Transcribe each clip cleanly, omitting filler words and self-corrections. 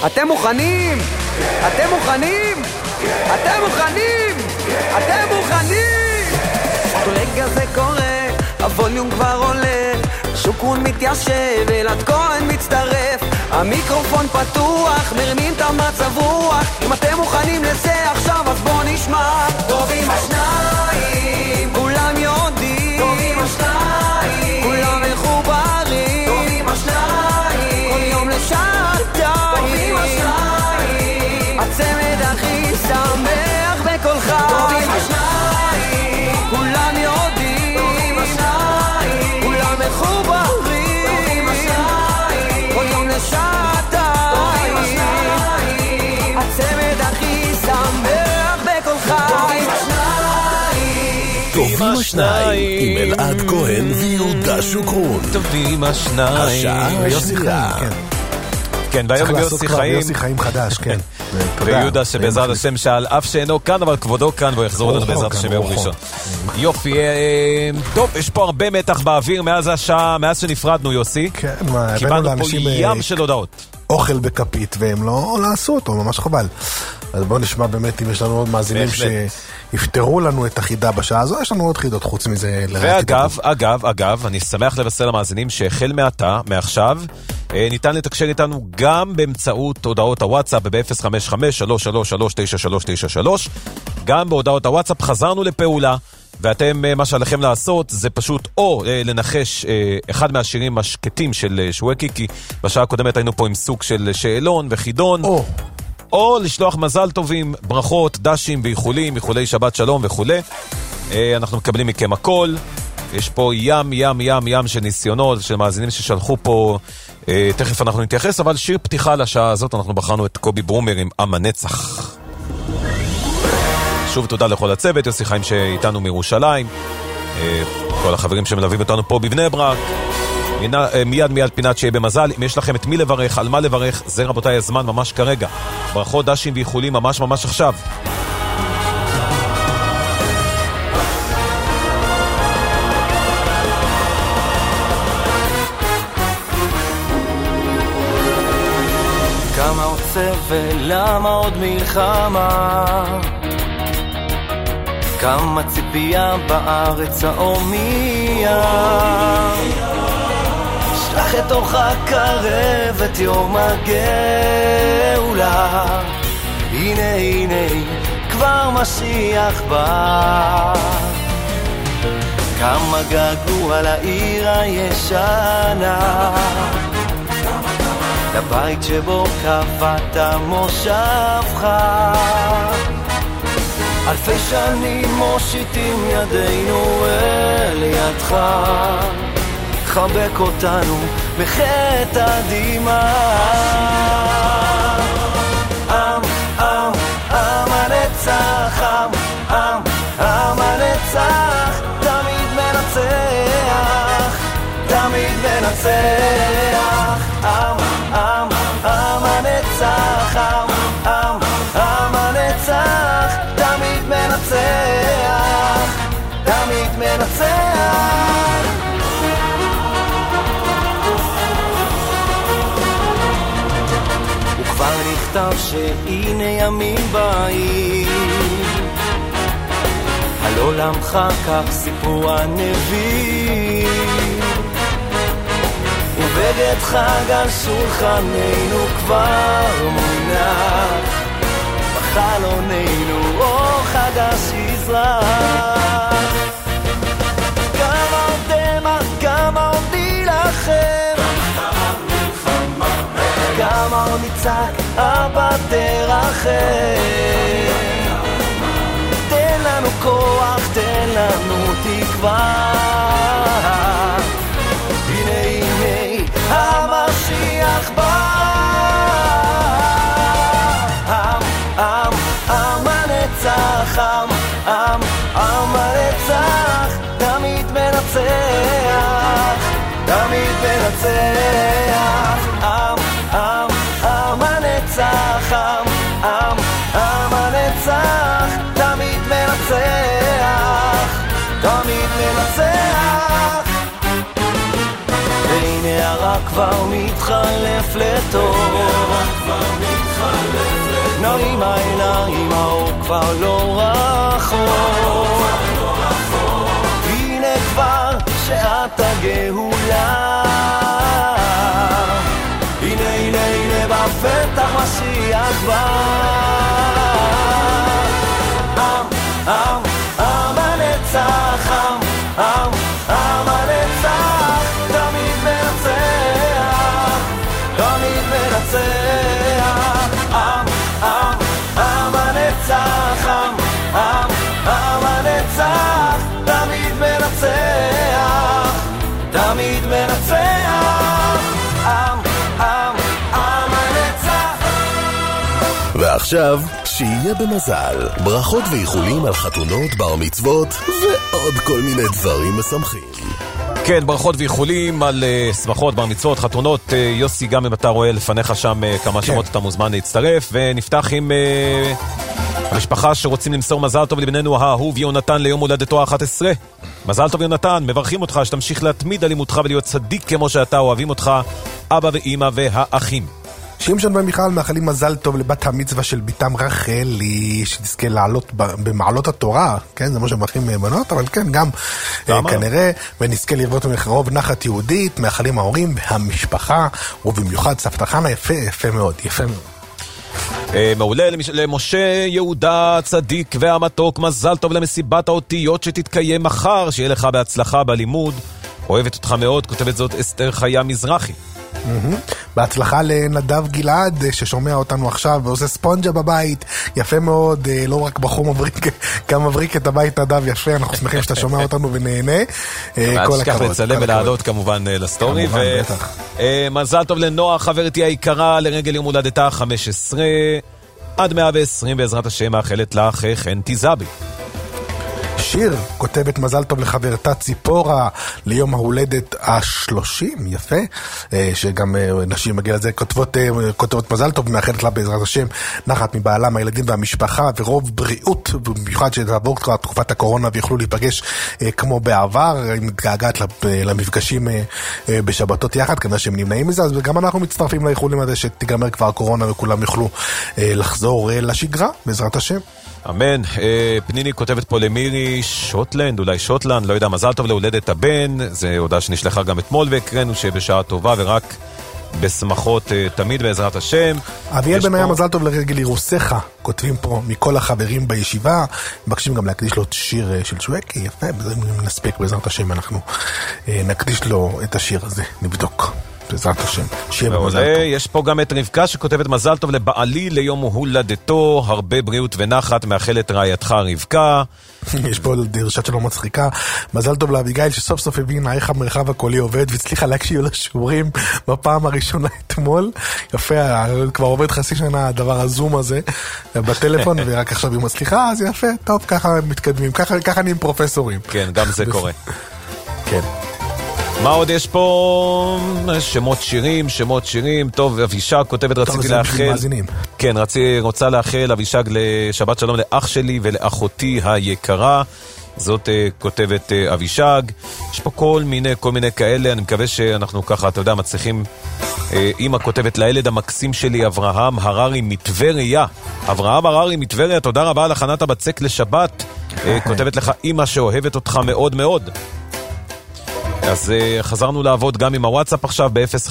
אתם מוכנים? אתם מוכנים? אתם מוכנים? אתם מוכנים? רגע זה קורה, הווליום כבר עולה, שוקרון מתיישב, אלעד כהן מצטרף, המיקרופון פתוח, מרימים את המצב רוח. אם אתם מוכנים לזה עכשיו אז בוא נשמע. טובים השניים, כולם יודעים, טובים השניים, כולם מחוברים, טובים השניים, כל יום לשעתיים, טובים השניים, הצמד הכי שמח בכל חי, טובים השניים, כולם יודעים, טובים השניים, כולם מחוברים, טובים השניים, כל יום לשעתיים, הצמד הכי שמח בכל חי. טובים השניים עם אלעד כהן ויהודה שוקרון. טובים השניים יוסי חיים. כן, והיום יוסי חיים. יוסי חיים חדש, כן. ויהודה שבעזרת השם שעל אף שאינו כאן, אבל כבודו כאן, והוא יחזור לנו בעזרת השם ביום ראשון. יופי, טוב, יש פה הרבה מתח באוויר מאז השעה, מאז שנפרדנו יוסי. כן, קיבלנו פה ים של הודעות. אוכל בכפית, והם לא עשו אותו, ממש חבל. אז בואו נשמע באמת אם יש לנו עוד מאזינים שיפתרו לנו את החידה בשעה הזו, יש לנו עוד חידות חוץ מזה. ואגב, אני שמח לבשר למאזינים שהחל מעתה, מעכשיו, ניתן לתקשר איתנו גם באמצעות הודעות הוואטסאפ ב-055-333-9393. גם בהודעות הוואטסאפ חזרנו לפעולה, ואתם, מה שעליכם לעשות זה פשוט או לנחש אחד מהשירים השקטים של שווקי, כי בשעה הקודמת היינו פה עם סוג של שאלון וחידון, או לשלוח מזל טובים, ברכות, דשים ואיחולים, איחולי שבת שלום וכו'. אנחנו מקבלים מכם הכל. יש פה ים של ניסיונות, של מאזינים ששלחו פה, תכף אנחנו נתייחס, אבל שיר פתיחה לשעה הזאת, אנחנו בחרנו את קובי ברומר עם עם הנצח. שוב תודה לכל הצוות, יוסי חיים שאיתנו מירושלים, כל החברים שמלווים אותנו פה בבני ברק. מיד פינת שיהיה במזל. אם יש לכם את מי לברך, על מה לברך, זה רבותיי הזמן ממש כרגע. ברכות, דשים ואיחולים ממש עכשיו. כמה עוצב ולמה עוד מלחמה, כמה ציפייה בארץ האומיה, שלח את אורך קרב את יום הגאולה, הנה כבר משיח בא, כמה געגוע לעיר הישנה, לבית שבו קבעת מושבך, אלפי שנים מושיטים ידינו אל ידך, חבק אותנו בחטא הדמעה. עם הנצח, עם הנצח, תמיד מנצח, תמיד מנצח. עם הנצח, עם הנצח, תמיד מנצח, תמיד מנצח. וכבר נכתב שהנה ימים באים, על עולמך כך סיפור הנביא, ובגד חג על שולחננו כבר מונח, בחלוננו אור חדש יזרח. כמה עוד דמע, כמה עוד נילחם, כמה עוד נצעק, אבא תרחם. תן לנו כוח, תן לנו תקווה, הנה המשיח בא. עם הנצח, עם הנצח, תמיד מנצח, תמיד מנצח. עם הנצח, עם הנצח, תמיד מנצח, תמיד מנצח. והנה הרע כבר מתחלף לטוב, נעים העיניים, האור כבר לא רחוק. הנה כבר שעת הגאולה, הנה הנה הנה בפתח משיח בא. עם, עם הנצח, עם הנצח, תמיד מנצח, תמיד מנצח. עם הנצח, עם הנצח, תמיד מנצח, תמיד מנצח. עם הנצח. ועכשיו שיהיה במזל, ברכות ואיחולים על חתונות, בר מצוות ועוד כל מיני דברים משמחים. כן, ברכות ואיחולים על שמחות, בר מצוות, חתונות. יוסי, גם אם אתה רואה לפניך שם כמה שמות, אתה מוזמן להצטרף. ונפתח עם המשפחה שרוצים למסור מזל טוב לבננו האהוב יונתן ליום הולדתו ה-11. מזל טוב יונתן, מברכים אותך שתמשיך להתמיד על לימודך ולהיות צדיק כמו שאתה, אוהבים אותך אבא ואמא והאחים. שמשון ומיכל מאחלים מזל טוב לבת המצווה של ביתם רחלי, שתזכה לעלות במעלות התורה, כן, זה מה שמאחלים בנות, אבל כן, גם כנראה, ונזכה לראות מקרוב נחת יהודית, מאחלים ההורים והמשפחה, ובמיוחד סבתא חנה. יפה, יפה מאוד, יפה מאוד. מעולה. למשה יהודה צדיק והמתוק, מזל טוב למסיבת האותיות שתתקיים מחר, שיהיה לך בהצלחה בלימוד, אוהבת אותך מאוד, כותבת זאת אסתר חיה מזרחי. בהצלחה לנדב גלעד ששומע אותנו עכשיו ועושה ספונג'ה בבית, יפה מאוד, לא רק בחור מבריק, גם מבריק את הבית. נדב, יפה, אנחנו שמחים שאתה שומע אותנו ונהנה. כל הכבוד. לצלם ולעלות כמובן לסטורי. מזל טוב לנועה חברתי היקרה לרגל יום הולדתה 15 עד 120, בעזרת השם מאחלת לך חן תיזבי. שיר כותבת מזל טוב לחברתה ציפורה ליום ההולדת ה-30, יפה, שגם נשים מגיע לזה, כותבות מזל טוב, מאחלת לה בעזרת השם נחת מבעלה, מהילדים והמשפחה, ורוב בריאות, במיוחד שתעבור כבר תקופת הקורונה ויוכלו להיפגש כמו בעבר, מתגעגעת למפגשים בשבתות יחד, כנראה שהם נמנעים מזה, אז גם אנחנו מצטרפים לאיחולים הזה שתיגמר כבר הקורונה וכולם יוכלו לחזור לשגרה, בעזרת השם. אמן. פניני כותבת פה למירי שוטלנד, אולי שוטלנד, לא יודע, מזל טוב להולדת הבן, זה הודעה שנשלחה גם אתמול, והקראנו שבשעה טובה ורק בשמחות תמיד בעזרת השם. אביאל בן היה מזל טוב לרגל אירוסך, כותבים פה מכל החברים בישיבה, מבקשים גם להקדיש לו שיר של שווקי, יפה, בזה נספיק בעזרת השם, אנחנו נקדיש לו את השיר הזה, נבדוק. בעזרת השם, שיהיה במזל טוב. יש פה גם את רבקה שכותבת מזל טוב לבעלי ליום הולדתו, הרבה בריאות ונחת, מאחלת רעייתך רבקה. יש פה דרשת שלא מצחיקה, מזל טוב לאביגיל שסוף סוף הבינה איך המרחב הקולי עובד והצליחה להקשיב לשיעורים בפעם הראשונה אתמול. יפה, כבר עובד חצי שנה הדבר הזום הזה בטלפון ורק עכשיו היא מצליחה, אז יפה, טוב, ככה מתקדמים, ככה נהיים פרופסורים. כן, גם זה קורה. כן. מה עוד יש פה? שמות שירים. טוב, אבישג כותבת, רציתי לאחל. כן, רוצה לאחל אבישג לשבת שלום לאח שלי ולאחותי היקרה. זאת כותבת אבישג. יש פה כל מיני כאלה, אני מקווה שאנחנו ככה, אתה יודע, מצליחים. אמא כותבת לילד המקסים שלי, אברהם הררי מטבריה. אברהם הררי מטבריה, תודה רבה על הכנת הבצק לשבת. כותבת לך אמא שאוהבת אותך מאוד מאוד. אז חזרנו לעבוד גם עם הוואטסאפ עכשיו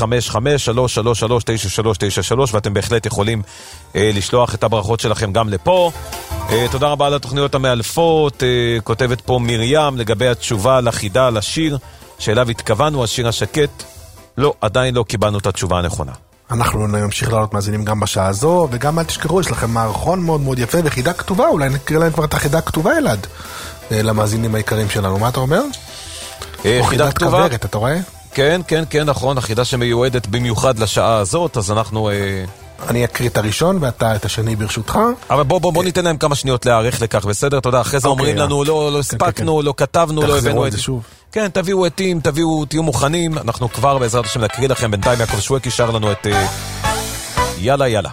ב-055-333-9393, ואתם בהחלט יכולים לשלוח את הברכות שלכם גם לפה. תודה רבה על התוכניות המאלפות. כותבת פה מרים לגבי התשובה לחידה לשיר שאליו התכוונו, השיר השקט. לא, עדיין לא קיבלנו את התשובה הנכונה. אנחנו נמשיך לעלות מאזינים גם בשעה הזו, וגם אל תשכחו, יש לכם מערכון מאוד מאוד יפה וחידה כתובה, אולי נקריא להם כבר את החידה כתובה אלעד למאזינים העיקריים שלנו. מה אתה אומר? חידה כתובה. כברת, אתה רואה? כן, נכון, החידה שמיועדת במיוחד לשעה הזאת, אז אנחנו... אני אקריא את הראשון ואתה את השני ברשותך. אבל בוא ניתן להם כמה שניות להערך לכך, בסדר? תודה, אחרי זה אומרים לנו, לא הספקנו, לא כתבנו, לא הבאנו את זה שוב. כן, תביאו עתים, תהיו מוכנים, אנחנו כבר בעזרת השם נקריא לכם, בינתיים יעקב שווקי שר לנו את יאללה יאללה.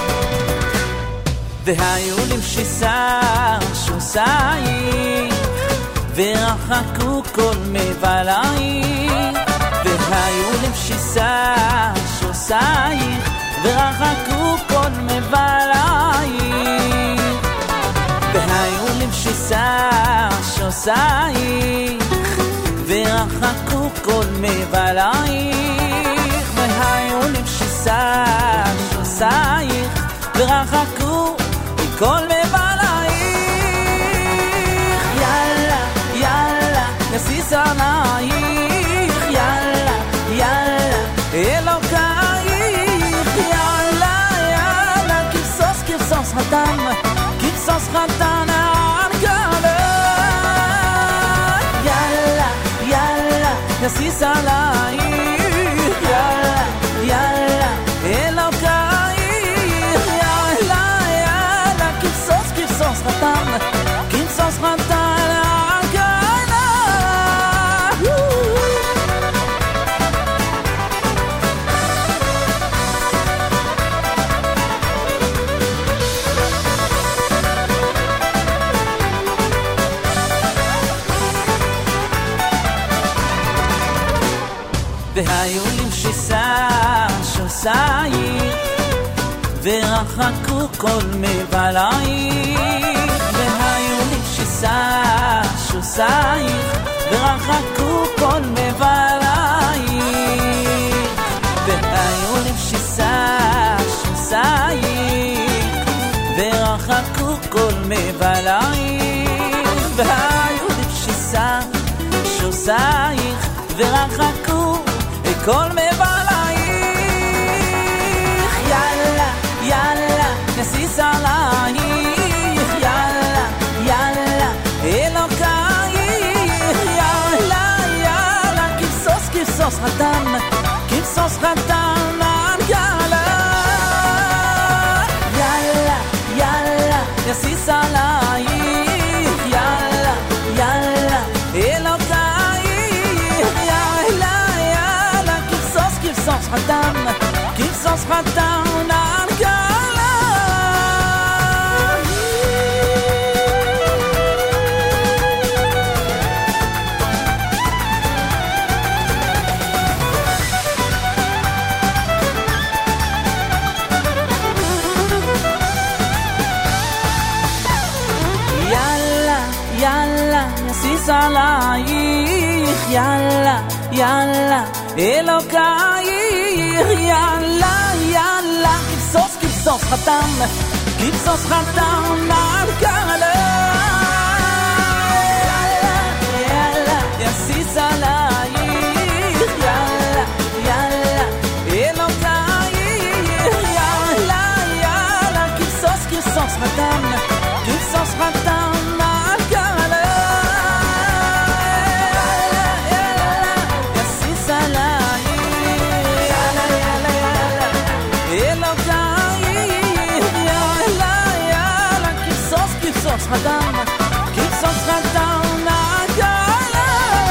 והיו למשיסה שוסייך ורחקו כל מבלעייך, והיו למשיסה שוסייך, ורחקו כל מבלעייך, והיו למשיסה שוסייך, ורחקו כל מבלעייך, והיו למשיסה שוסייך, ורחקו כל מבלעייך. יאללה, יאללה, יסיס עלייך, יאללה, יאללה, אלוקייך, יאללה, יאללה, כבסוס, כבסוס חתן, כבסוס חתן אנגלה. יאללה, יאללה, יסיס עלייך, יאללה, יאללה, אלוקייך, יאללה, יאללה, כבסוס, כבסוס חתן, כבסוס חתן אנגלה. והיו למשיסה שוסייך, ורחקו כל מבלעייך, והיו למשיסה שוסייך, ורחקו כל מבלעייך, והיו למשיסה שוסייך, ורחקו כל מבלעייך, והיו למשיסה שוסייך, ורחקו כל מבלעייך. יאללה, יאללה, נסיס עלייך, יאללה, יאללה, אלוקייך, יאללה, יאללה, כבסוס, כבסוס חתן, כבסוס חתן אנגלה. יאללה, יאללה, נסיס עלייך, יאללה, יאללה, אלוקייך, יאללה, יאללה, כבסוס, כבסוס חתן, כבסוס חתן אנגלה. יאללה, יאללה, נסיס עלייך, יאללה, יאללה, אלוקייך, יאללה, יאללה, כבסוס, כבסוס חתן, כבסוס חתן אנגלה. יאללה, יאללה, יסיס עלייך, יאללה, יאללה, אלוקייך, יאללה, יאללה, כבסוס, כבסוס חתן, כבסוס חתן אנגלה. כבסוס חתן, כבסוס חתן אנגלה.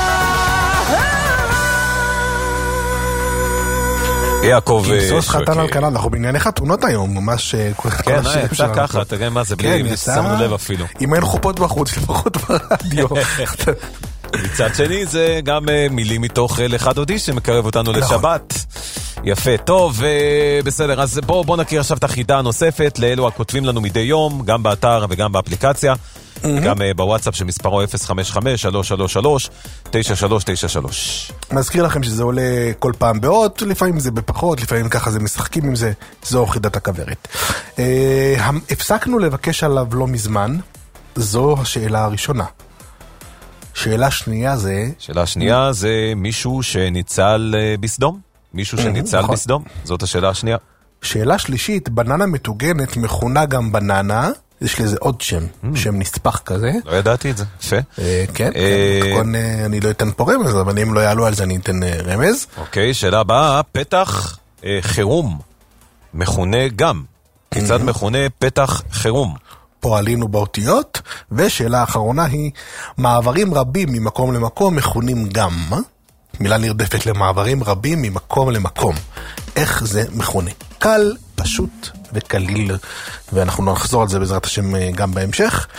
יעקב כבסוס חתן אנגלה, אנחנו בענייני חתונות היום, ממש כן, יצא ככה, תראה מה זה, בלי ששמנו לב אפילו. אם אין חופות בחוץ, לפחות ברדיו. מצד שני זה גם מילים מתוך לך דודי שמקרב אותנו לשבת. יפה, טוב, בסדר, אז בוא נכיר עכשיו את החידה הנוספת לאלו הכותבים לנו מדי יום, גם באתר וגם באפליקציה, גם בוואטסאפ שמספרו 055-333-9393. מזכיר לכם שזה עולה כל פעם באות, לפעמים זה בפחות, לפעמים ככה זה משחקים עם זה, זו חידת הכוורת. הפסקנו לבקש עליו לא מזמן, זו השאלה הראשונה. שאלה שנייה זה מישהו שניצל בסדום? מישהו שניצל בסדום? זאת השאלה השנייה. שאלה שלישית, בננה מטוגנת מכונה גם בננה, יש לזה עוד שם נספח כזה. לא ידעתי את זה, יפה. כן, אני לא אתן פה רמז, אבל אם לא יעלו על זה אני אתן רמז. אוקיי, שאלה הבאה, פתח חירום, מכונה גם. כיצד מכונה פתח חירום? פה עלינו באותיות, ושאלה האחרונה היא, מעברים רבים ממקום למקום מכונים גם. מילה נרדפת למעברים רבים ממקום למקום. איך זה מכונה? קל, פשוט וקליל, ואנחנו נחזור על זה בעזרת השם גם בהמשך.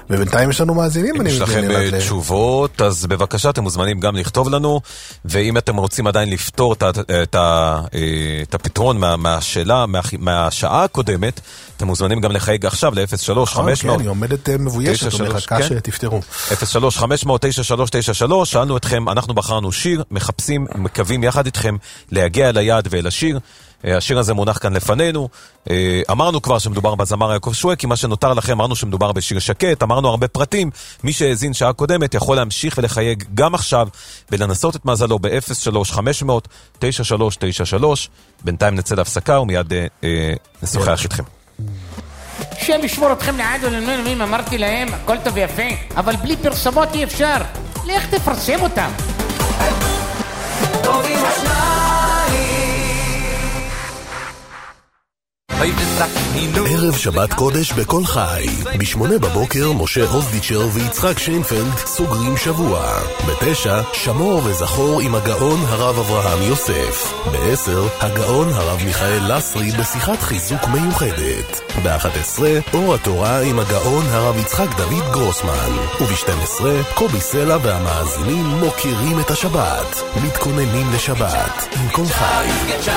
ובינתיים יש לנו מאזינים. אם יש לכם תשובות, אז בבקשה, אתם מוזמנים גם לכתוב לנו, ואם אתם רוצים עדיין לפתור את הפתרון מהשעה הקודמת, אתם מוזמנים גם לחייג עכשיו ל-03-500. כן, היא עומדת מבוישת, ומחכה שתפתרו. 03-500-9393, שאלנו אתכם, אנחנו בחרנו שיר, מחפשים, מקווים יחד איתכם להגיע אל היעד ואל השיר. השיר הזה מונח כאן לפנינו. אמרנו כבר שמדובר בזמר יעקב שווקי, מה שנותר לכם, אמרנו שמדובר בשיר שקט, אמרנו הרבה פרטים. מי שהאזין שעה קודמת יכול להמשיך ולחייג גם עכשיו ולנסות את מזלו ב-03-500-9393. בינתיים נצא להפסקה ומיד נשוחח איתכם. שם ישמור אתכם לעד ולנמנים, אמרתי להם, הכל טוב ויפה, אבל בלי פרסומות אי אפשר. לך תפרסם אותם. טובים ערב שבת קודש בכל חי. ב8 בבוקר משה אוזדיצ'ר ויצחק שיינפלד סוגרים שבוע. ב9 שמור וזכור עם הגאון הרב אברהם יוסף. ב10 הגאון הרב מיכאל לסרי בשיחת חיזוק מיוחדת. ב11 אור התורה עם הגאון הרב יצחק דוד גרוסמן. וב12 קובי סלע והמאזינים מוקירים את השבת, מתכוננים לשבת עם כל חי.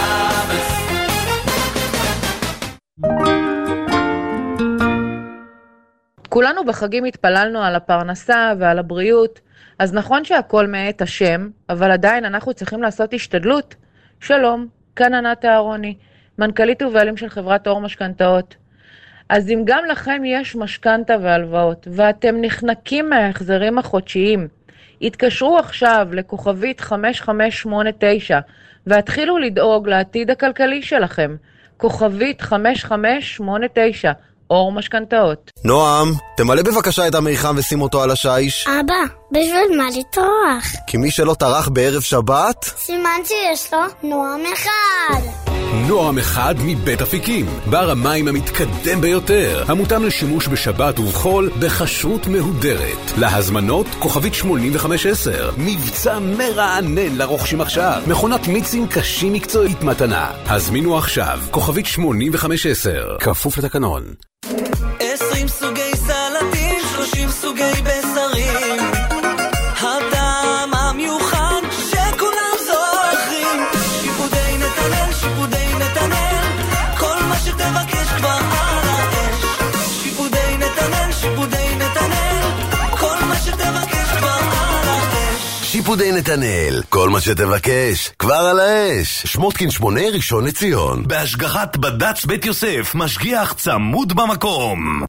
כולנו בחגים התפללנו על הפרנסה ועל הבריאות, אז נכון שהכל מאת השם, אבל עדיין אנחנו צריכים לעשות השתדלות. שלום, כאן ענת אהרוני, מנכ"לית ובעלים של חברת אור משכנתאות. אז אם גם לכם יש משכנתה והלוואות, ואתם נחנקים מההחזרים החודשיים, התקשרו עכשיו לכוכבית 5589, והתחילו לדאוג לעתיד הכלכלי שלכם. כוכבית 5589, אור משכנתאות. נועם, תמלא בבקשה את המיחם ושים אותו על השיש. אבא, בשביל מה לטרוח? כי מי שלא טרח בערב שבת, סימן שיש לו נועם אחד. נועם אחד מבית אפיקים, בר המים המתקדם ביותר, המותאם לשימוש בשבת ובחול בכשרות מהודרת. להזמנות כוכבית 8510, מבצע מרענן לרוכשים עכשיו, מכונת מיצים קשים מקצועית מתנה. הזמינו עכשיו, כוכבית 8510, כפוף לתקנון. 20 סוגי סלטים, 30 סוגי בשרים, הטעם המיוחד שכולם זוכרים. שיפודי נתנאל, שיפודי נתנאל, כל מה שתבקש כבר על האש. שיפודי נתנאל, שיפודי נתנאל, כל מה שתבקש כבר על האש. שיפודי נתנאל, כל מה שתבקש כבר על האש. שמותקין 8 ראשון לציון, בהשגחת בד"ץ בית יוסף, משגיח צמוד במקום.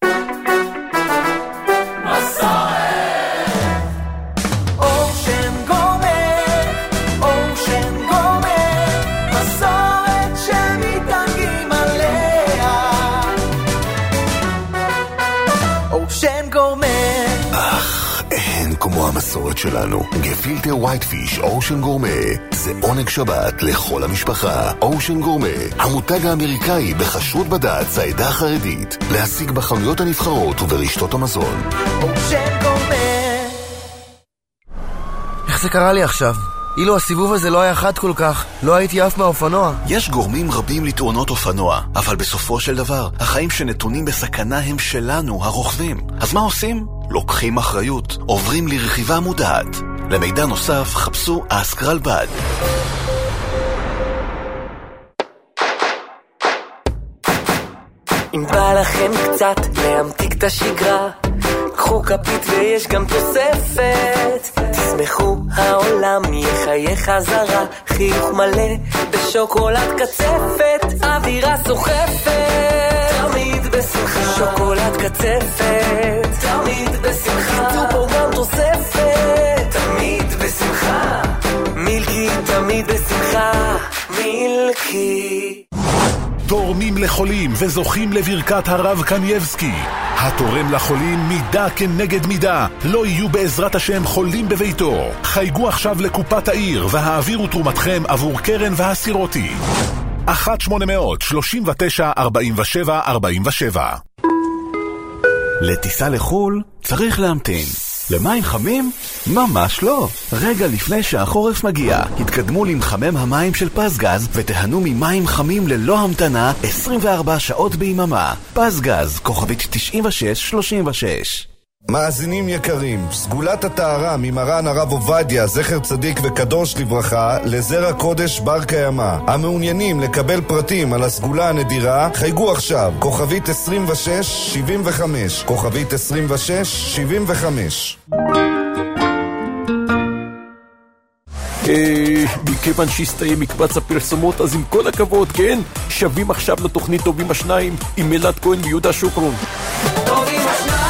כמו המסורת שלנו, גפילטר ווייט פיש אושן גורמה, זה עונג שבת לכל המשפחה. אושן גורמה, המותג האמריקאי בכשרות בד"ץ העדה החרדית, להשיג בחנויות הנבחרות וברשתות המזון. אושן גורמה. איך זה קרה לי עכשיו? אילו הסיבוב הזה לא היה חד כל כך, לא הייתי אף מהאופנוע. יש גורמים רבים לתאונות אופנוע, אבל בסופו של דבר, החיים שנתונים בסכנה הם שלנו, הרוכבים. אז מה עושים? לוקחים אחריות, עוברים לרכיבה מודעת. למידע נוסף, חפשו אסקרלבד. אם בא לכם קצת להמתיק את השגרה, קחו כפית ויש גם תוספת, תשמחו, העולם יחייך חזרה, חיוך מלא בשוקולד קצפת, אווירה סוחפת, תמיד בשמחה, שוקולד קצפת, תמיד בשמחה, תו פה גם תוספת, תמיד בשמחה, מילקי תמיד בשמחה, מילקי. תורמים לחולים וזוכים לברכת הרב קנייבסקי. התורם לחולים מידה כנגד מידה. לא יהיו בעזרת השם חולים בביתו. חייגו עכשיו לקופת העיר והעבירו תרומתכם עבור קרן והסירותי. 1-800-39-47-47. לטיסה לחול צריך להמתין. למים חמים? ממש לא. רגע לפני שהחורף מגיע, התקדמו למחמם המים של פסגז ותהנו ממים חמים ללא המתנה 24 שעות ביממה. פסגז, כוכבית 9636. מאזינים יקרים, סגולת הטהרה ממרן הרב עובדיה, זכר צדיק וקדוש לברכה, לזרע קודש בר קיימא. המעוניינים לקבל פרטים על הסגולה הנדירה, חייגו עכשיו, כוכבית 2675, כוכבית 2675. מכיוון שהסתיים מקבץ הפרסומות, אז עם כל הכבוד, כן? שווים עכשיו לתוכנית טובים השניים עם אלעד כהן ויהודה שוקרון. טובים השניים.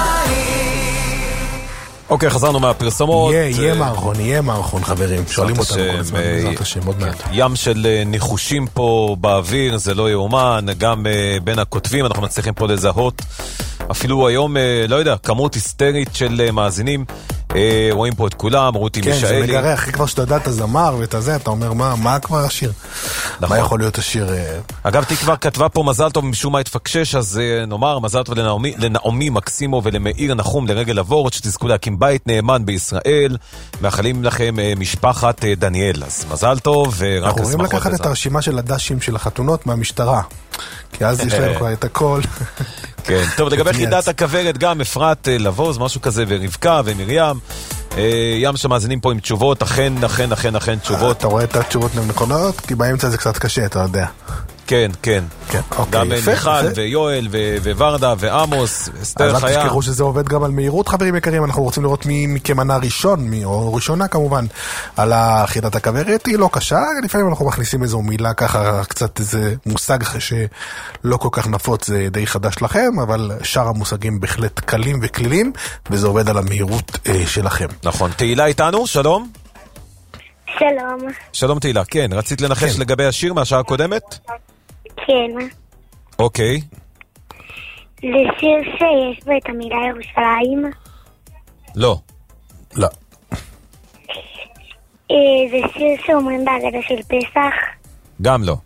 אוקיי, חזרנו מהפרסומות. יהיה מערכון, חברים. שואלים אותנו כל הזמן, בעזרת השם, עוד מעט. ים של ניחושים פה באוויר, זה לא יאומן, גם בין הכותבים אנחנו מצליחים פה לזהות. אפילו היום, לא יודע, כמות היסטרית של מאזינים. רואים פה את כולם, רותי מישאלי. כן, זה מגרה, אחרי כבר שאתה יודע את הזמר ואת הזה, אתה אומר, מה כבר השיר? מה יכול להיות השיר? אגב, תקווה כתבה פה מזל טוב משום מה התפקשש, אז נאמר מזל טוב לנעמי מקסימו ולמאיר נחום לרגל אבורת, שתזכו להקים בית נאמן בישראל, מאחלים לכם משפחת דניאל. אז מזל טוב, ורק אנחנו רואים לקחת את הרשימה של הדשים של החתונות מהמשטרה, כי אז יש להם כבר את הכל. כן, טוב, לגבי חידת הכברת גם אפרת לבוז, משהו כזה, ורבקה ומרים, ים שמאזינים פה עם תשובות, אכן תשובות. אתה רואה את התשובות נכונות? כי באמצע זה קצת קשה, אתה יודע. כן. גם מיכל ויואל וורדה ועמוס, אסתר חיה. אז אל תשכחו שזה עובד גם על מהירות, חברים יקרים. אנחנו רוצים לראות מי כמנה ראשון, או ראשונה כמובן, על חידת הכברת. היא לא קשה, לפעמים אנחנו מכניסים איזו מילה ככה, קצת איזה מושג שלא כל כך נפוץ, זה די חדש לכם, אבל שאר המושגים בהחלט קלים וכלילים, וזה עובד על המהירות שלכם. נכון. תהילה איתנו, שלום. שלום. שלום תהילה, כן, רצית לנחש לגבי השיר מהשעה הקודמת? כן. אוקיי. זה שיר שיש בו את המילה ירושלים? לא. זה שיר שאומרים בהגדה של פסח? גם לא.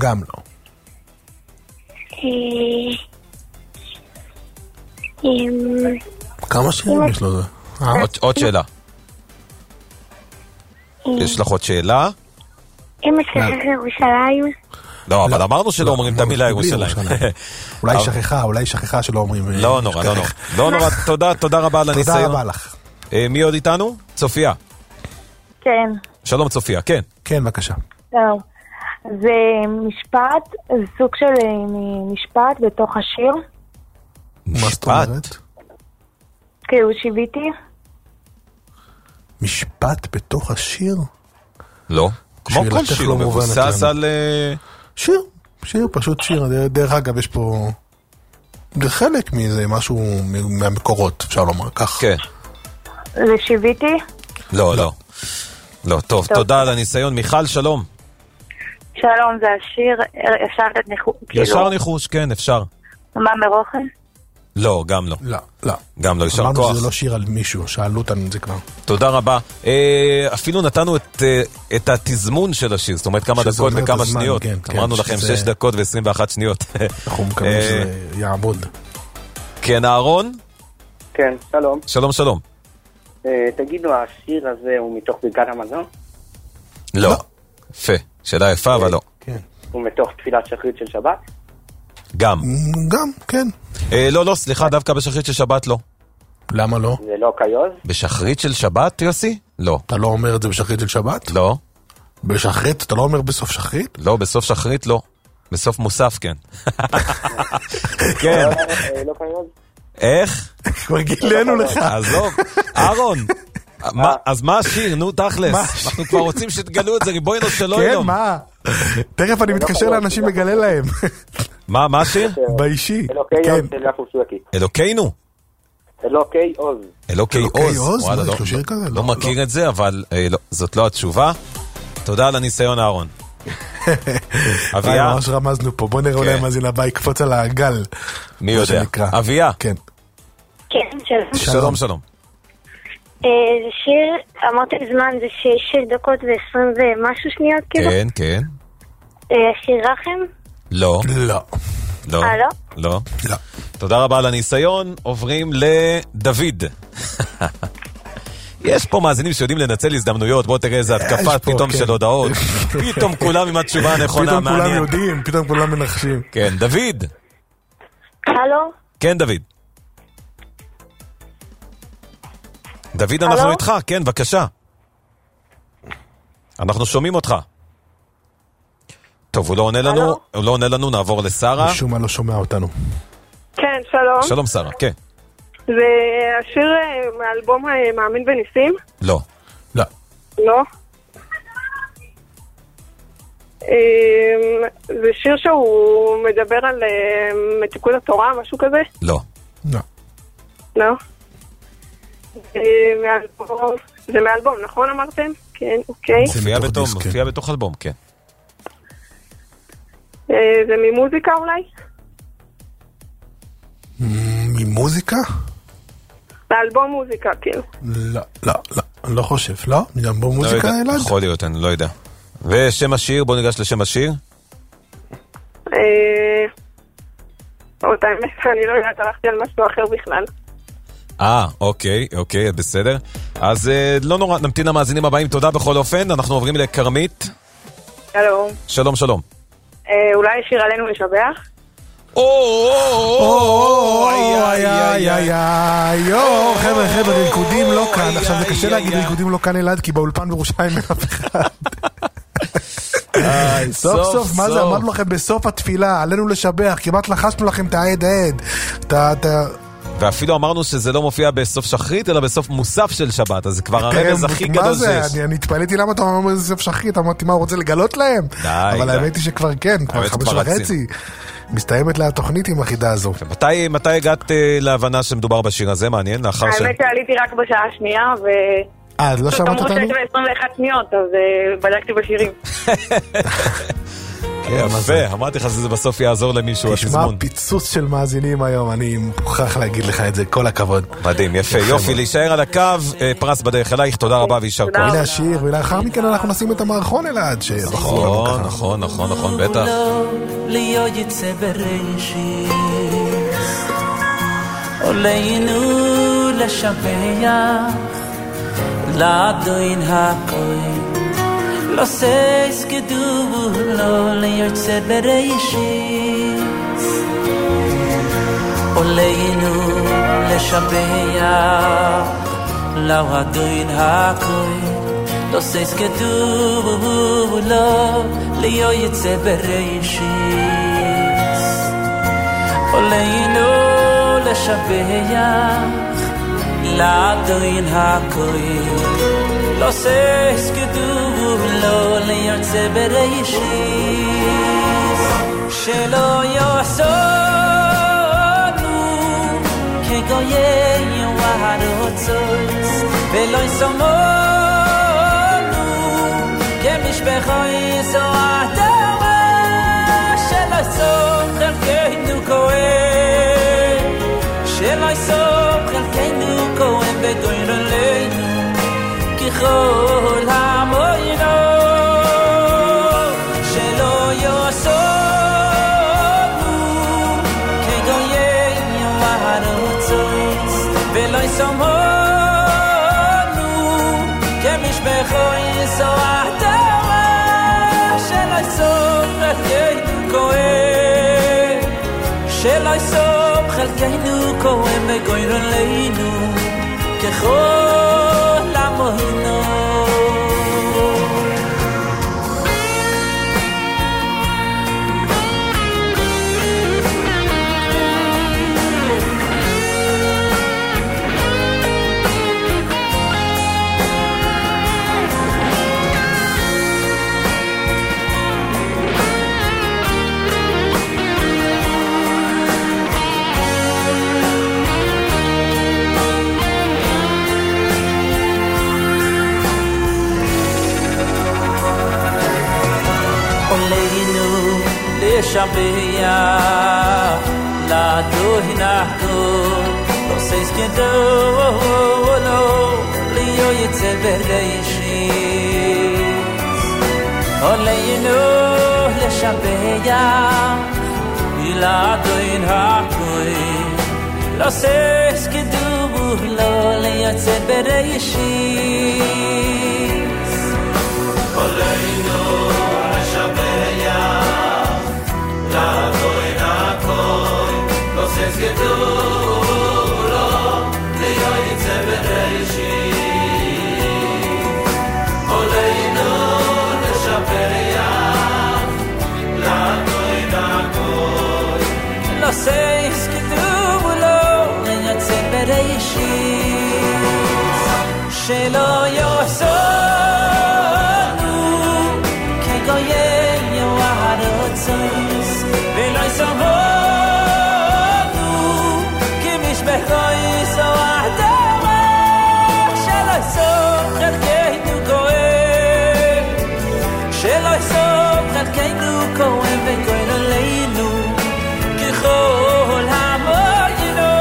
כמה שירים יש לו זה? עוד שאלה. יש לך עוד שאלה? אם אצלך ירושלים? לא, אבל אמרנו שלא אומרים את המילה ירושלים. אולי שכחה שלא אומרים. לא נורא, תודה רבה על הניסיון. תודה רבה לך. מי עוד איתנו? צופיה. כן. שלום צופיה, כן. כן, בבקשה. זה משפט, זה סוג של משפט בתוך השיר. מה זאת אומרת? כאילו שיביתי. משפט בתוך השיר? לא. כמו כל שיר, הוא מבוסס על... שיר, פשוט שיר. דרך אגב, יש פה... זה חלק מזה, משהו מהמקורות, אפשר לומר כך. כן. זה שיביתי? לא, טוב, תודה על הניסיון. מיכל, שלום. שלום, זה השיר, אפשר לתת ניחוש? ישר ניחוש, כן, אפשר. מה מרוחן? לא, גם לא. לא. גם לא, יישר כוח. אמרנו שזה לא שיר על מישהו, שאלו אותנו את זה כבר. תודה רבה. אפילו נתנו את התזמון של השיר, זאת אומרת כמה דקות וכמה שניות. אמרנו לכם 6 דקות ו21 שניות. אנחנו מקווים שזה יעמוד. כן, אהרון? כן, שלום. שלום. תגידו, השיר הזה הוא מתוך ברכת המזון? לא. יפה. שאלה יפה, אבל לא. הוא מתוך תפילת שחרית של שבת? גם, כן. לא, סליחה, דווקא בשחרית של שבת לא. למה לא? זה לא קיוז? בשחרית של שבת, יוסי? לא. אתה לא אומר את זה בשחרית של שבת? לא. בשחרית? אתה לא אומר בסוף שחרית? לא, בסוף שחרית לא. בסוף מוסף, כן. כן. לא קיוז? איך? כבר גילנו לך. עזוב, אהרון. אז מה השיר? נו, תכלס. אנחנו כבר רוצים שתגלו את זה, ריבונו שלא יום. כן, מה? תכף אני מתקשר לאנשים מגלה להם. מה השיר? באישי. אלוקינו? אלוקי עוז. אלוקי עוז? לא מכיר את זה, אבל זאת לא התשובה. תודה על הניסיון, אהרון. אביה? ממש רמזנו פה, בוא נראה אולי מאזין הבא יקפוץ על הגל. מי יודע? אביה? כן. כן, שלום. זה שיר, אמרתי זמן, זה 6 דקות ו20 ומשהו שניות כאילו? כן. שיר רחם? לא. לא? תודה רבה על הניסיון. עוברים לדוד. יש פה מאזינים שיודעים לנצל הזדמנויות. בוא תראה איזה התקפה פתאום של הודעות. פתאום כולם עם התשובה הנכונה. פתאום כולם יודעים, פתאום כולם מנחשים. כן, דוד. הלו? כן, דוד. דוד, אנחנו איתך, כן, בבקשה. אנחנו שומעים אותך. טוב, הוא לא עונה לנו, נעבור לשרה. משום מה לא שומע אותנו. כן, שלום. שלום שרה, כן. זה השיר מאלבום מאמין בניסים? לא. לא. לא? זה שיר שהוא מדבר על מתיקות התורה, משהו כזה? לא. לא. לא? זה מאלבום, נכון אמרתם? כן, אוקיי. מופיע בתוך אלבום, כן. זה ממוזיקה אולי? ממוזיקה? באלבום מוזיקה, כאילו. לא, לא, לא, אני לא חושב, לא? באלבום מוזיקה אלעד? יכול להיות, אני לא יודע. ושם השיר, בוא ניגש לשם השיר. עוד האמת, אני לא יודעת, הלכתי על משהו אחר בכלל. אוקיי, בסדר. אז לא נורא, נמתין למאזינים הבאים, תודה בכל אופן. אנחנו עוברים לקרמית. שלום. שלום. אולי שיר עלינו לשבח? חבר'ה, ריקודים לא כאן. עכשיו זה קשה להגיד ריקודים לא כאן אלעד, כי באולפן בירושלים אין אף אחד. סוף, מה זה? אמרנו לכם בסוף התפילה, עלינו לשבח, כמעט לחשנו לכם את העד. ואפילו אמרנו שזה לא מופיע בסוף שחרית, אלא בסוף מוסף של שבת, אז זה כבר הרמז הכי גדול שיש. אני התפעליתי למה אתה אומר בסוף שחרית, אמרתי מה הוא רוצה לגלות להם? אבל האמת היא שכבר כן, כבר 5:30. מסתיימת לה התוכנית עם החידה הזו. מתי הגעת להבנה שמדובר בשיר הזה? מעניין, לאחר האמת שעליתי רק בשעה השנייה, אז לא שמעת אותנו? אמרו שיש 21 שניות, אז בדקתי בשירים. יפה, אמרתי לך שזה בסוף יעזור למישהו. תשמע, פיצוץ של מאזינים היום, אני מוכרח להגיד לך את זה, כל הכבוד. מדהים, יפה, יופי, להישאר על הקו, פרס בדרך אלייך, תודה רבה וישר כוח. הנה השיר, ולאחר מכן אנחנו נשים את המערכון אלעד, נכון, בטח. עלינו לשבח לאדון הכהן לא seis que du lo leyertze bereishis oleinu leshabeya laadin hakoy lo seis que du lo leyertze bereishis oleinu leshabeya laadin hakoy lo seis que du lo leyertze bereishis shelo yosonu ke goyey waharotzos velo isomonu ke mishbechoy zoatama shelo isom chelkeinu kohen shelo isom chelkeinu kohen begoyreleinu ככל המוינו שלא יוסונו כגויי והרוצוס ולא יסומנו כמשפחו יסועתמה שלא יסום חלקנו כהן שלא יסום חלקנו כהן בגויר עלינו ככל המוינו Shabeya la dohinako lo seis que do lo leo yitzel bereishis oleinu le shabeya la dohinako lo seis que do lo leo yitzel bereishis oleinu le shabeya la doina koi lo ses que tu lo le yo itze bereishi says kedulo en yatzet bereshis shelo yosonu kegoyen yoharotzos velo yisomonu kimishbechoy so'adama shelo yisom chelkeinu kohen shelo yisom chelkeinu kohen vekohen aleinu kichol hamoyino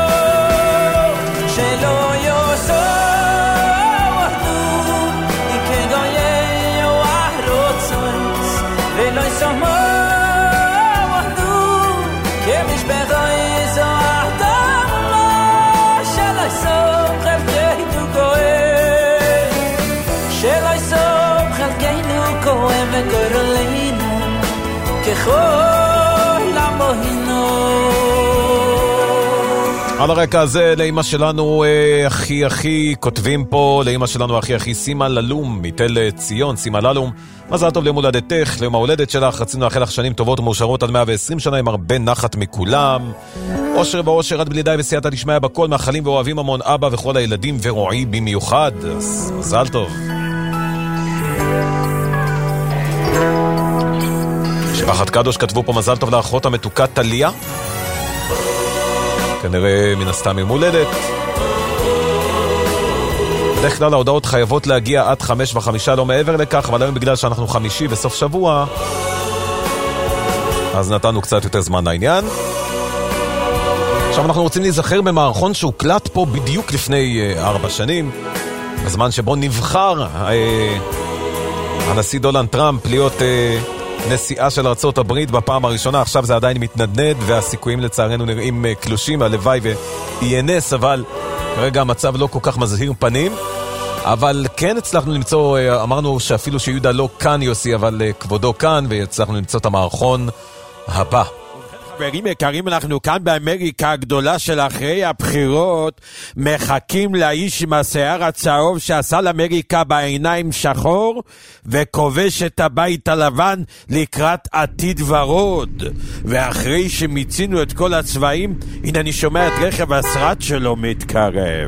shelo yosonu kegoyen yoharotzos velo yisomonu kimishbechoy so'adama shelo yisom chelkeinu kohen shelo yisom chelkeinu kohen vekohen aleinu kichol hamoyino. על הרקע הזה לאמא שלנו הכי כותבים פה, לאמא שלנו הכי סימה ללום מתל ציון, סימה ללום, מזל טוב ליום הולדתך, ליום ההולדת שלך, רצינו לאחל לך שנים טובות ומאושרות עד 120 שנה עם הרבה נחת מכולם, אושר באושר עד בלי די וסייעתא דשמיא בכל, מאחלים ואוהבים המון אבא וכל הילדים ורועי במיוחד, אז מזל טוב. משפחת קדוש כתבו פה מזל טוב לאחות המתוקה טליה, כנראה מן הסתם יום הולדת. בדרך כלל ההודעות חייבות להגיע עד 5:05, לא מעבר לכך, אבל היום בגלל שאנחנו חמישי בסוף שבוע, אז נתנו קצת יותר זמן לעניין. עכשיו אנחנו רוצים להיזכר במערכון שהוקלט פה בדיוק לפני 4 שנים, בזמן שבו נבחר הנשיא דונלד טראמפ להיות נשיאה של ארצות הברית בפעם הראשונה. עכשיו זה עדיין מתנדנד והסיכויים לצערנו נראים קלושים, הלוואי ויהיה נס, אבל כרגע המצב לא כל כך מזהיר פנים. אבל כן הצלחנו למצוא, אמרנו שאפילו שיהודה לא כאן יוסי, אבל כבודו כאן, והצלחנו למצוא את המערכון הבא. חברים יקרים, אנחנו כאן באמריקה הגדולה של אחרי הבחירות, מחכים לאיש עם השיער הצהוב שעשה לאמריקה בעיניים שחור וכובש את הבית הלבן לקראת עתיד ורוד. ואחרי שמיצינו את כל הצבעים, הנה אני שומע את רכב הסרט שלו מתקרב.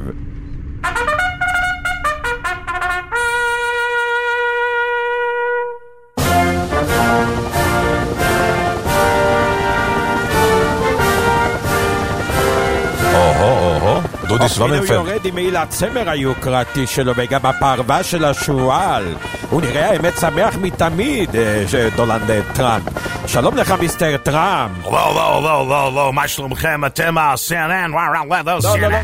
דודי שוונפלד. הוא יורד עם מעיל הצמר היוקרתי שלו וגם הפרווה של השואל. הוא נראה האמת שמח מתמיד, דונלד טראמפ. שלום לך מיסטר טראמפ. לא, מה שלומכם? אתם ה-CNN? לא.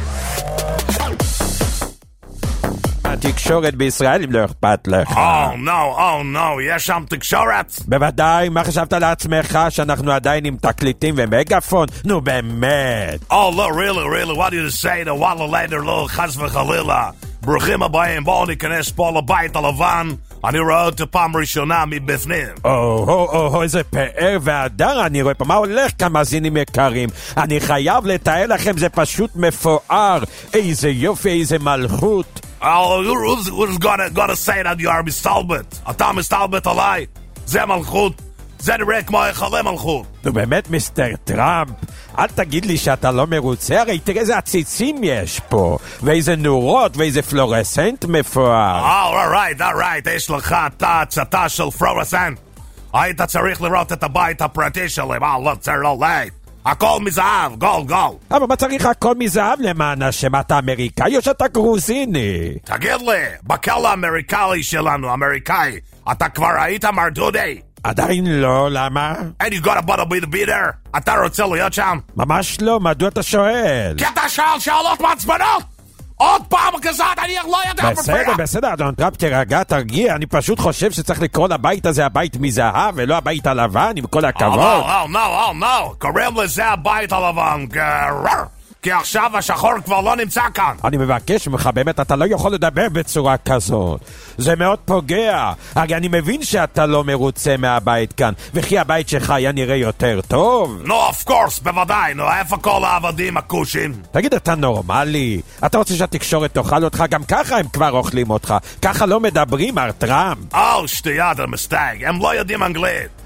התקשורת בישראל אם לא אכפת לך. לא, יש שם תקשורת? בוודאי, מה חשבת לעצמך שאנחנו עדיין עם תקליטים ומגפון? נו באמת. לא, really, what do you say to וואלה לידר לא חס וחלילה. ברוכים הבאים, בואו ניכנס פה לבית הלבן. אני רואה אותו פעם ראשונה מבפנים. איזה פאר והדר אני רואה פה. מה הולך כאן מאזינים יקרים? אני חייב לתאר לכם, זה פשוט מפואר. איזה יופי, איזה מלכות. who's gonna say that you are מסתלבט? אתה מסתלבט עליי? זה מלכות. זה נראה כמו היכלי מלכות. נו באמת מיסטר טראמפ, אל תגיד לי שאתה לא מרוצה, הרי תראה איזה עציצים יש פה, ואיזה נורות ואיזה פלורסנט מפואר. alright, יש לך הצתה של פלורסנט. היית צריך לראות את הבית הפרטי שלי, לא צריך לא לית. הכל מזהב, גול. אבל מה צריך הכל מזהב למען השם? אתה אמריקאי או שאתה גרוזיני? תגיד לי, בכלא האמריקאי שלנו, אמריקאי, אתה כבר היית מר דודי? עדיין לא, למה? And you gotta be there. אתה רוצה להיות שם? ממש לא, מדוע אתה שואל? כי אתה שואל שאלות מעצבנות! עוד פעם כזאת, אני לא יודע... בסדר, אדון טראמפ, תרגע, תרגיע, אני פשוט חושב שצריך לקרוא לבית הזה הבית מזהב, ולא הבית הלבן, עם כל הכבוד. לא, קוראים לזה הבית הלבן, כי עכשיו השחור כבר לא נמצא כאן. אני מבקש ממך, באמת, אתה לא יכול לדבר בצורה כזאת. זה מאוד פוגע. הרי אני מבין שאתה לא מרוצה מהבית כאן, וכי הבית שלך היה נראה יותר טוב. of course, בוודאי, איפה כל העבדים הכושים? תגיד, אתה נורמלי? אתה רוצה שהתקשורת תאכל אותך? גם ככה הם כבר אוכלים אותך. ככה לא מדברים, מר טראמפ. שטויות, המסתג, הם לא יודעים אנגלית.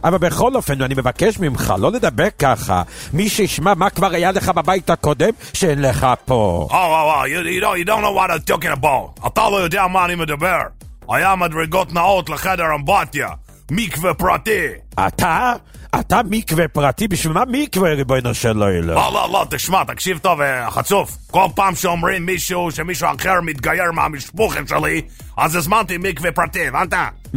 אבל בכל אופן, אני מבקש ממך, לא לדבר ככה. מי שישמע מה כבר היה לך בבית הקודם, שאין לך פה. You don't know what I'm talking about. אתה לא יודע מה אני מדבר. היה מדרגות נאות לחדר אמבטיה. מקווה פרטי. אתה מקווה פרטי? בשביל מה מקווה, ריבונו של אלוהים? לא, תשמע, תקשיב טוב, חצוף. כל פעם שאומרים שמישהו אחר מתגייר מהמשפוחים שלי, אז הזמנתי מקווה פרטי, הבנת?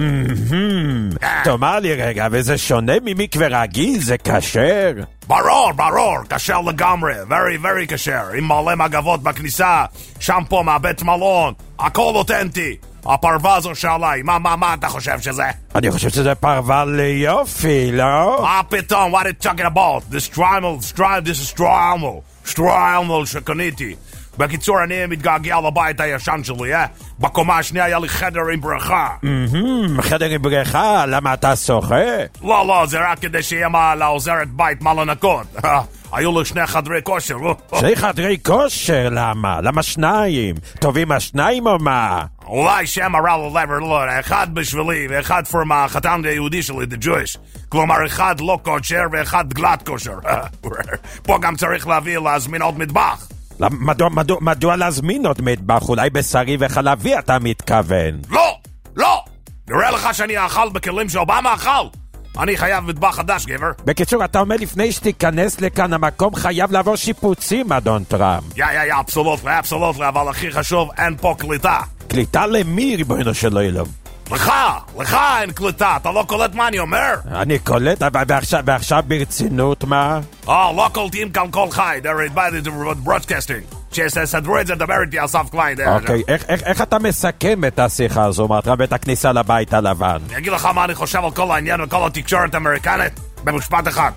תאמר לי רגע, וזה שונה ממקווה רגיל? זה כשר? ברור, כשר לגמרי, very כשר, עם מלא מגבות בכניסה, שמפו מהבית מלון, הכל אותנטי. הפרווה הזו שעליי, מה אתה חושב שזה? אני חושב שזה פרווה ליופי, לא? פתאום, what are you talking about? This is סטריימל שקניתי. בקיצור, אני מתגעגע לבית הישן שלי, בקומה השנייה היה לי חדר עם בריכה. חדר עם בריכה? למה אתה שוחה? לא, זה רק כדי שיהיה לעוזרת בית מה לנקות. היו לי 2 חדרי כושר. 2 חדרי כושר? למה? למה 2? טובים השניים או מה? אולי שם הרע ללב, אחד בשבילי ואחד פורם החתן היהודי שלי, the Jewish. כלומר, אחד לא כושר ואחד גלת כושר. פה גם צריך להזמין עוד מטבח. מדוע להזמין עוד מטבח? אולי בשרי וחלבי אתה מתכוון? לא! נראה לך שאני אאכל בכלים שאובמה אכל? אני חייב מטבח חדש, גבר. בקיצור, אתה אומר לפני שתיכנס לכאן, המקום חייב לעבור שיפוצים, אדון טראמפ. אבסולוטלי, אבל הכי חשוב, אין פה קליטה. קליטה למי, ריבונו של אלוהים? לך אין קליטה, אתה לא קולט מה אני אומר? אני קולט, ועכשיו ברצינות מה? לא קולטים כאן כל חי, they're invited to broadcasting. שסדרו את זה, דבר איתי אסף קליין. אוקיי, איך אתה מסכם את השיחה הזו, מטרם את הכניסה לבית הלבן? אני אגיד לך מה אני חושב על כל העניין וכל התקשורת האמריקנית, במשפט אחד.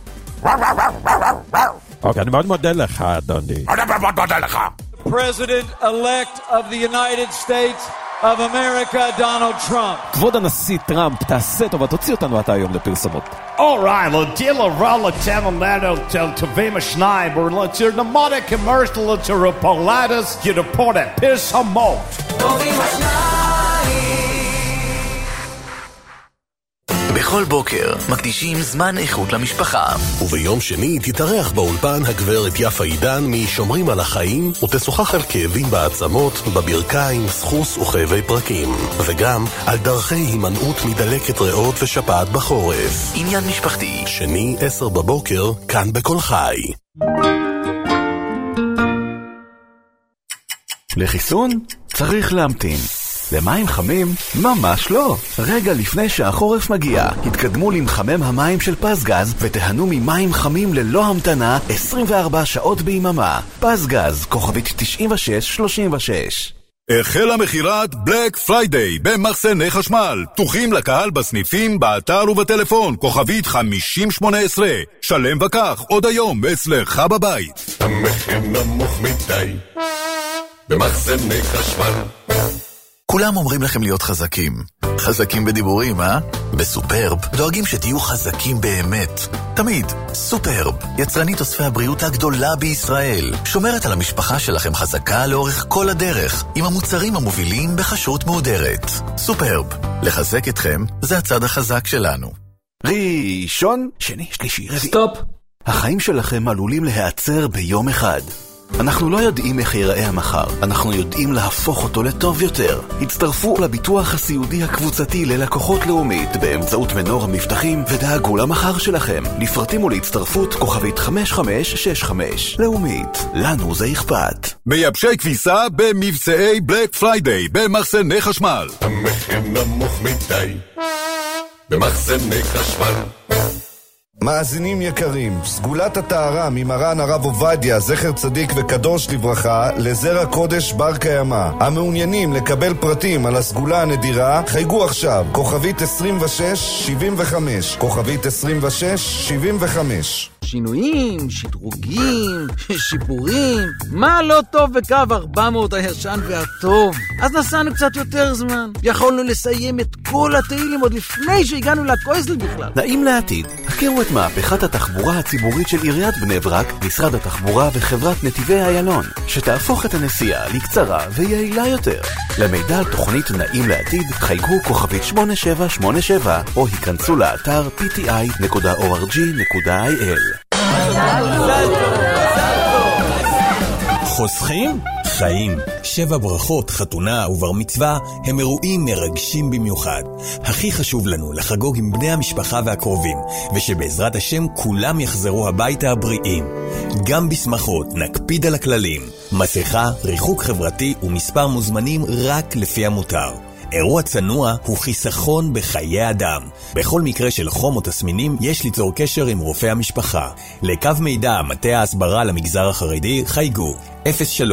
אוקיי, אני מאוד מודה לך, אדוני. אני מאוד מודה לך. President-elect of the United States of America, Donald Trump. כבוד הנשיא טראמפ, תעשה טובה, תוציא אותנו אתה היום לפרסומות. Alright, לדיל הרע לתמננו טובים השניים, ולתרנמות הקומרסל לטרפולטס, ידפות פרסומות. טובים השניים. בכל בוקר מקדישים זמן איכות למשפחה. וביום שני תתארח באולפן הגברת יפה עידן משומרים על החיים ותשוחח על כאבים בעצמות, בברכיים, סחוס וכאבי פרקים. וגם על דרכי הימנעות מדלקת ריאות ושפעת בחורף. עניין משפחתי, שני 10 בבוקר, כאן בכל חי. לחיסון צריך להמתין. למים חמים? ממש לא. רגע לפני שהחורף מגיע, התקדמו למחמם המים של פסגז ותהנו ממים חמים ללא המתנה 24 שעות ביממה. פסגז, כוכבית 9636. החלה מחירת בלק פריידיי במחסני חשמל. פתוחים לקהל בסניפים, באתר ובטלפון, כוכבית 5018. שלם וכך, עוד היום אצלך בבית. המחיר נמוך מדי במחסני חשמל. כולם אומרים לכם להיות חזקים. חזקים בדיבורים, בסופרב דואגים שתהיו חזקים באמת. תמיד. סופרב, יצרנית אוספי הבריאות הגדולה בישראל. שומרת על המשפחה שלכם חזקה לאורך כל הדרך, עם המוצרים המובילים בחשרות מהודרת. סופרב, לחזק אתכם זה הצד החזק שלנו. ראשון, שני, שלישי, רביעי. סטופ. החיים שלכם עלולים להיעצר ביום אחד. אנחנו לא יודעים איך ייראה המחר, אנחנו יודעים להפוך אותו לטוב יותר. הצטרפו לביטוח הסיעודי הקבוצתי ללקוחות לאומית באמצעות מנור המבטחים ודאגו למחר שלכם. לפרטים ולהצטרפות כוכבית 5565. לאומית, לנו זה אכפת. מייבשי כביסה במבצעי בלק פריידיי במחסני חשמל. המחיר נמוך מדי במחסני חשמל. מאזינים יקרים, סגולת הטהרה ממרן הרב עובדיה, זכר צדיק וקדוש לברכה, לזרע קודש בר קיימא. המעוניינים לקבל פרטים על הסגולה הנדירה, חייגו עכשיו, כוכבית 2675, כוכבית 2675. שינויים, שדרוגים, שיפורים. מה לא טוב בקו 400 הישן והטוב? אז נסענו קצת יותר זמן. יכולנו לסיים את כל התהילים עוד לפני שהגענו לקויסל בכלל. נעים לעתיד. הכירו את מהפכת התחבורה הציבורית של עיריית בני ברק, משרד התחבורה וחברת נתיבי איילון, שתהפוך את הנסיעה לקצרה ויעילה יותר. למידע על תוכנית נעים לעתיד, חייגו כוכבית 8787 או היכנסו לאתר pti.org.il. חוסכים? חיים. 7 ברכות, חתונה ובר מצווה הם אירועים מרגשים במיוחד. הכי חשוב לנו לחגוג עם בני המשפחה והקרובים, ושבעזרת השם כולם יחזרו הביתה הבריאים. גם בשמחות נקפיד על הכללים. מסכה, ריחוק חברתי ומספר מוזמנים רק לפי המותר. אירוע צנוע הוא חיסכון בחיי אדם. בכל מקרה של חום או תסמינים יש ליצור קשר עם רופא המשפחה. לקו מידע מטה ההסברה למגזר החרדי חייגו 03-509-7000.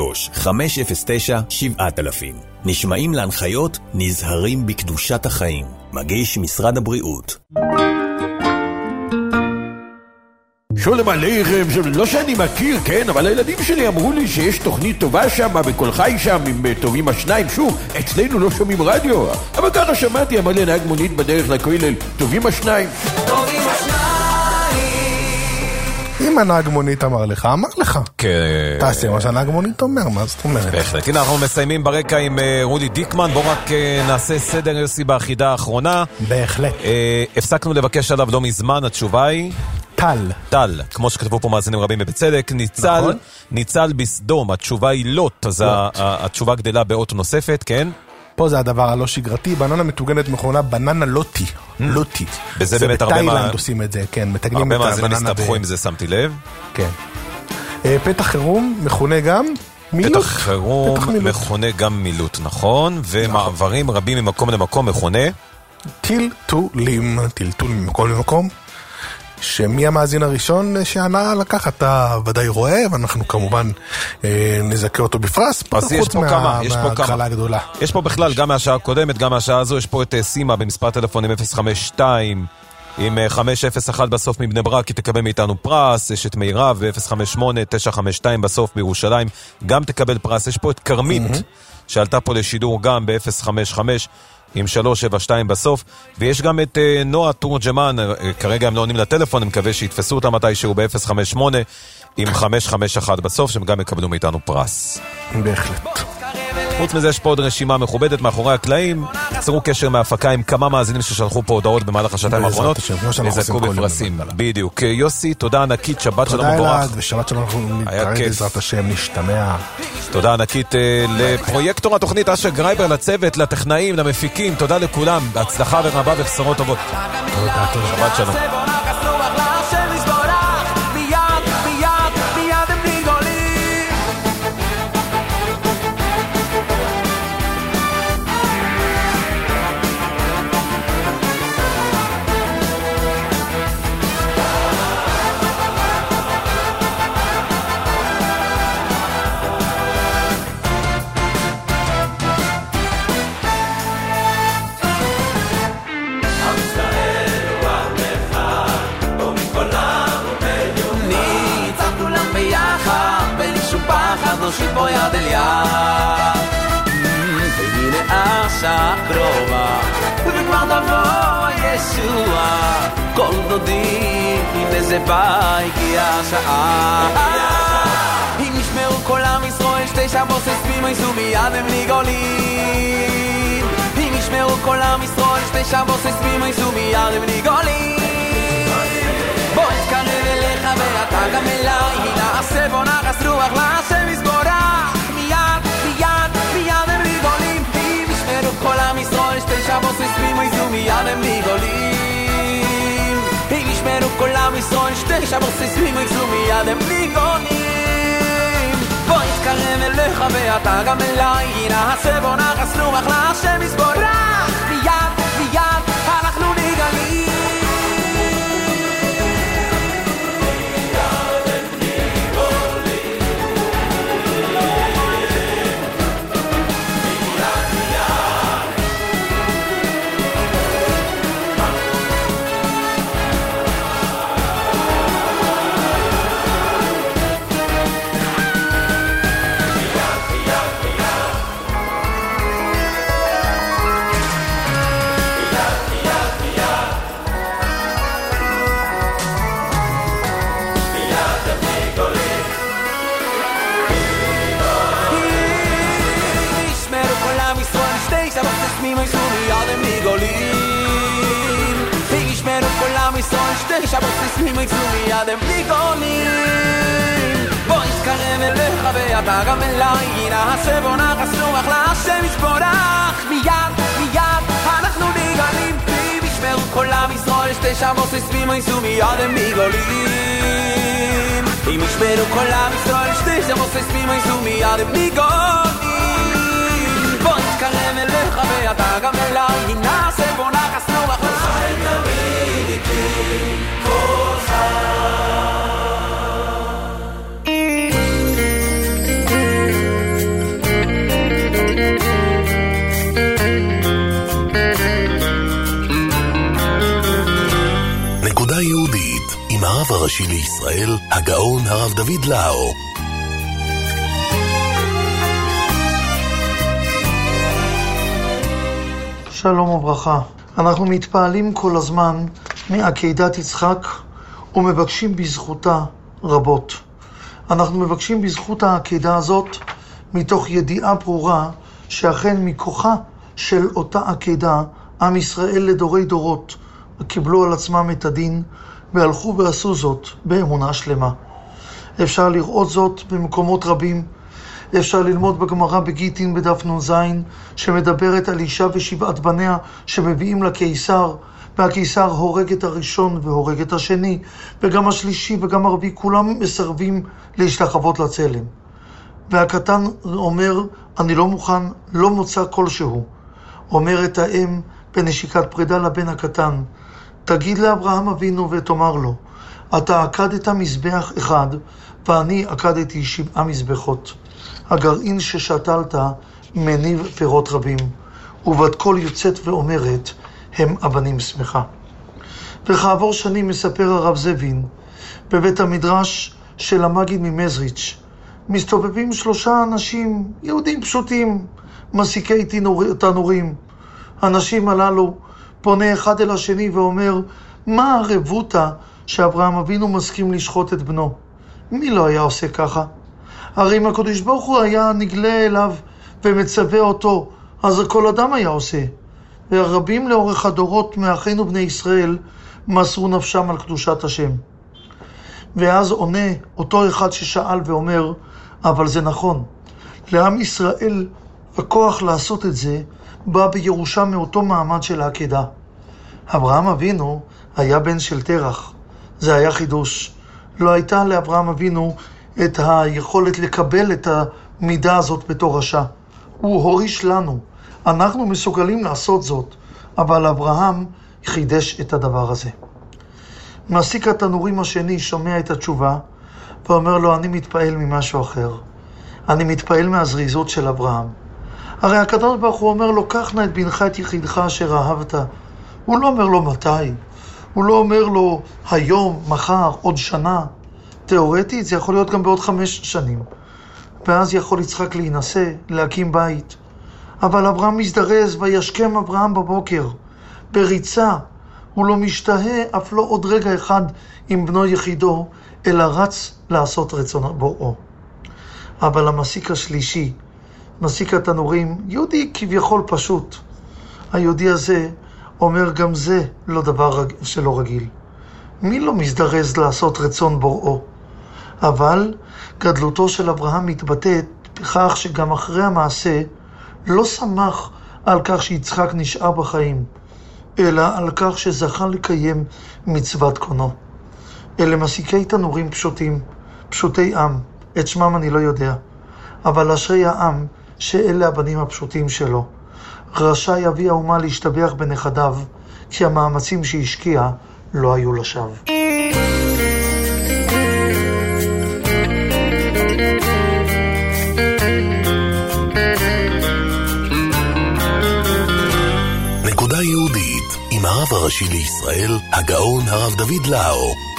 נשמעים להנחיות, נזהרים בקדושת החיים. מגיש משרד הבריאות. שולם עליכם, לא שאני מכיר, כן, אבל הילדים שלי אמרו לי שיש תוכנית טובה שם, בכל חי שם, עם טובים השניים. שוב, אצלנו לא שומעים רדיו, אבל ככה שמעתי, אמר לי נהג מונית בדרך לכולל, טובים השניים. טובים השניים. אם הנהג מונית אמר לך, אמר לך. כן. תעשה מה שהנהג מונית אומר, מה זאת אומרת? בהחלט. הנה אנחנו מסיימים ברקע עם רודי דיקמן, בואו רק נעשה סדר יוסי באחידה האחרונה. בהחלט. הפסקנו לבקש עליו לא מזמן, התשובה היא... טל, כמו שכתבו פה מאזינים רבים בצדק, ניצל בסדום, התשובה היא לוט, אז התשובה גדלה באות נוספת, כן? פה זה הדבר הלא שגרתי, בננה מתוגנת מכונה בננה לוטי. לוטי. בזה באמת הרבה בתאילנד עושים את זה, כן, מתגנים את הבננה. הרבה מאזינים הסתבכו עם זה, שמתי לב. כן. פתח חירום מכונה גם מילוט. פתח חירום מכונה גם מילוט, נכון, ומעברים רבים ממקום למקום מכונה טלטולים, טלטול ממקום למקום. שמי המאזין הראשון שענה לקח, אתה ודאי רואה, ואנחנו כמובן נזכה אותו בפרס, אז יש פה כמה, הגדולה. יש פה בכלל, גם מהשעה הקודמת, גם מהשעה הזו, יש פה את סימה במספר טלפונים 052, עם 501 בסוף מבני ברק, היא תקבל מאיתנו פרס, יש את מירב, ו-058-952 בסוף בירושלים, גם תקבל פרס. יש פה את קרמית, שעלתה פה לשידור גם ב-055, עם 372 בסוף, ויש גם את נועה תורג'מן, כרגע הם לא עונים לטלפון, אני מקווה שיתפסו אותם מתישהו ב-058 עם 551 בסוף, שהם גם יקבלו מאיתנו פרס. בהחלט. חוץ מזה יש פה עוד רשימה מכובדת מאחורי הקלעים, יצרו קשר מההפקה עם כמה מאזינים ששלחו פה הודעות במהלך השעתיים האחרונות, יזכו בפרסים. בדיוק. יוסי, תודה ענקית, שבת שלום מבורך. תודה אלעד, ושבת שלום אנחנו נתראה בעזרת השם, נשתמע. תודה ענקית לפרויקטור התוכנית אשר גרייבר, לצוות, לטכנאים, למפיקים, תודה לכולם, בהצלחה ורבה ובשורות טובות. תודה, שבת שלום. נושיט בו יד אל יד והנה השעה קרובה וכבר תבוא הישועה כל דודי הנה זה בא הגיעה השעה אם ישמעו כל עם ישראל שתי שבועות סספים היסו מיד הם ניגולים אם ישמעו כל עם ישראל שתי שבועות סספים היסו מיד הם ניגולים בוא תקרב אליך ואתה גם אליי נעשה בוא נחס רוח להשם יסבורך מיד, מיד, מיד הם ניגולים אם ישמרו כל עם ישראל שתי שבועות סספים היזו מיד הם ניגולים אם ישמרו כל עם ישראל שתי שבועות סספים היזו מיד הם ניגולים בוא תקרב אליך ואתה גם אליי נעשה בוא נחס רוח להשם יסבורך מיד, מיד, אנחנו ניגלים 9 בוסיס מימי צלומי עד הם ניגונים בוא נתקרב אליך ואתה גם אליי נעשה בוא נחסוך להשם ישבורך מיד אנחנו נגלים אם ישמרו כל עם ישראל 9 בוסיס מימי צלומי עד הם ניגולים אם ישמרו כל עם ישראל 9 בוסיס מימי צלומי עד הם ניגולים בוא נתקרב אליך ואתה גם אליי נעשה בוא נחסוך חי תמיד איתי כל נקודה יהודית עם הרב הראשי לישראל, הגאון הרב דוד לאו. שלום וברכה. אנחנו מתפעלים כל הזמן מעקדת יצחק ומבקשים בזכותה רבות. אנחנו מבקשים בזכות העקדה הזאת מתוך ידיעה ברורה שאכן מכוחה של אותה עקדה עם ישראל לדורי דורות קיבלו על עצמם את הדין והלכו ועשו זאת באמונה שלמה. אפשר לראות זאת במקומות רבים. אפשר ללמוד בגמרא בגיטין בדף נ"ז שמדברת על אישה ושבעת בניה שמביאים לקיסר והקיסר הורג את הראשון והורג את השני וגם השלישי וגם הרביעי כולם מסרבים להשתחוות לצלם והקטן אומר אני לא מוכן, לא מוצא כלשהו. אומרת האם בנשיקת פרידה לבן הקטן תגיד לאברהם אבינו ותאמר לו אתה עקדת מזבח אחד ואני עקדתי 7 מזבחות. הגרעין ששתלת מניב פירות רבים, ובת קול יוצאת ואומרת, הם אבנים שמחה. וכעבור שנים מספר הרב זבין, בבית המדרש של המגיד ממזריץ', מסתובבים 3 אנשים, יהודים פשוטים, מסיקי תנורים. האנשים הללו פונה אחד אל השני ואומר, מה הרבותה שאברהם אבינו מסכים לשחוט את בנו? מי לא היה עושה ככה? הרי אם הקדוש ברוך הוא היה נגלה אליו ומצווה אותו, אז כל אדם היה עושה. והרבים לאורך הדורות מאחינו בני ישראל מסרו נפשם על קדושת השם. ואז עונה אותו אחד ששאל ואומר, אבל זה נכון. לעם ישראל הכוח לעשות את זה בא בירושה מאותו מעמד של העקדה. אברהם אבינו היה בן של תרח. זה היה חידוש. לא הייתה לאברהם אבינו את היכולת לקבל את המידה הזאת בתור רשע. הוא הוריש לנו. אנחנו מסוגלים לעשות זאת, אבל אברהם חידש את הדבר הזה. מעסיק התנורים השני שומע את התשובה, ואומר לו, אני מתפעל ממשהו אחר. אני מתפעל מהזריזות של אברהם. הרי הקדוש ברוך הוא אומר לו, קח נא את בנך את יחידך אשר אהבת. הוא לא אומר לו מתי. הוא לא אומר לו היום, מחר, עוד שנה. תיאורטית זה יכול להיות גם בעוד 5 שנים. ואז יכול יצחק להינשא, להקים בית. אבל אברהם מזדרז וישכם אברהם בבוקר. בריצה, הוא לא משתהה אף לא עוד רגע אחד עם בנו יחידו, אלא רץ לעשות רצון בוראו. אבל המסיק השלישי, מסיק התנורים, יהודי כביכול פשוט. היהודי הזה אומר גם זה לא דבר שלא רגיל. מי לא מזדרז לעשות רצון בוראו? אבל גדלותו של אברהם מתבטאת בכך שגם אחרי המעשה לא שמח על כך שיצחק נשאר בחיים, אלא על כך שזכה לקיים מצוות קונו. אלה מסיקי תנורים פשוטים, פשוטי עם, את שמם אני לא יודע, אבל אשרי העם שאלה הבנים הפשוטים שלו. רשאי אבי האומה להשתבח בנכדיו, כי המאמצים שהשקיע לא היו לשווא. נקודה יהודית עם הרב הראשי לישראל, הגאון הרב דוד לאו.